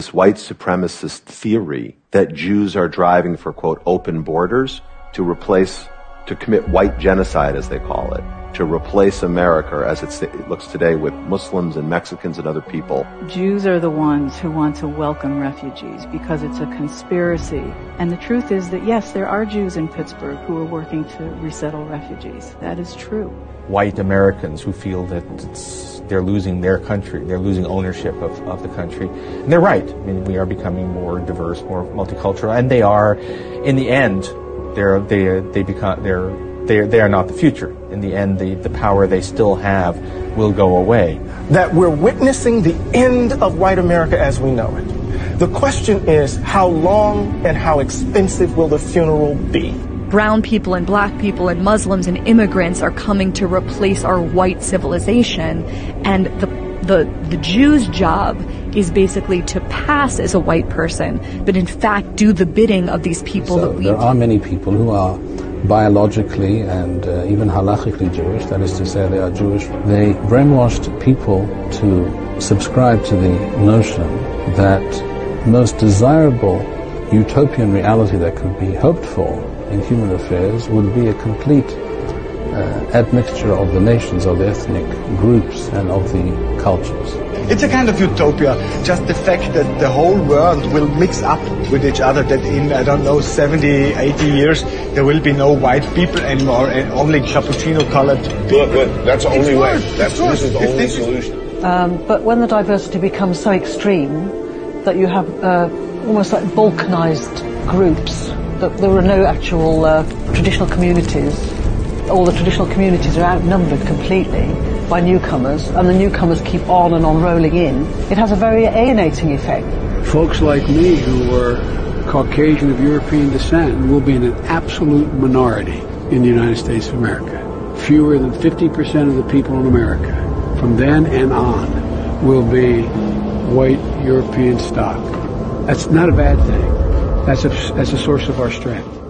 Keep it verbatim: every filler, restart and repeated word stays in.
This white supremacist theory that Jews are driving for, quote, open borders to replace, to commit white genocide, as they call it, to replace America as it looks today with Muslims and Mexicans and other people. Jews are the ones who want to welcome refugees because it's a conspiracy. And the truth is that, yes, there are Jews in Pittsburgh who are working to resettle refugees. That is true. White Americans who feel that it's, they're losing their country, they're losing ownership of, of the country. And they're right. I mean, we are becoming more diverse, more multicultural, and they are, in the end, they're, they, they become, they're, They, they are not the future. In the end, the, the power they still have will go away. That we're witnessing the end of white America as we know it. The question is, how long and how expensive will the funeral be? Brown people and black people and Muslims and immigrants are coming to replace our white civilization, and the the the Jew's job is basically to pass as a white person, but in fact do the bidding of these people. So that we there are many people who are biologically and uh, even halachically Jewish, that is to say they are Jewish. They brainwashed people to subscribe to the notion that most desirable utopian reality that could be hoped for in human affairs would be a complete uh, admixture of the nations, of the ethnic groups and of the cultures. It's a kind of utopia, just the fact that the whole world will mix up with each other, that in, I don't know, seventy, eighty years, there will be no white people anymore and only cappuccino-colored people. Good, good. That's the only way. That's, this is the only this solution. Um, but when the diversity becomes so extreme that you have uh, almost like balkanized groups, that there are no actual uh, traditional communities, all the traditional communities are outnumbered completely by newcomers, and the newcomers keep on and on rolling in, it has a very alienating effect. Folks like me who are Caucasian of European descent will be in an absolute minority in the United States of America. Fewer than fifty percent of the people in America from then and on will be white European stock. That's not a bad thing. That's a, that's a source of our strength.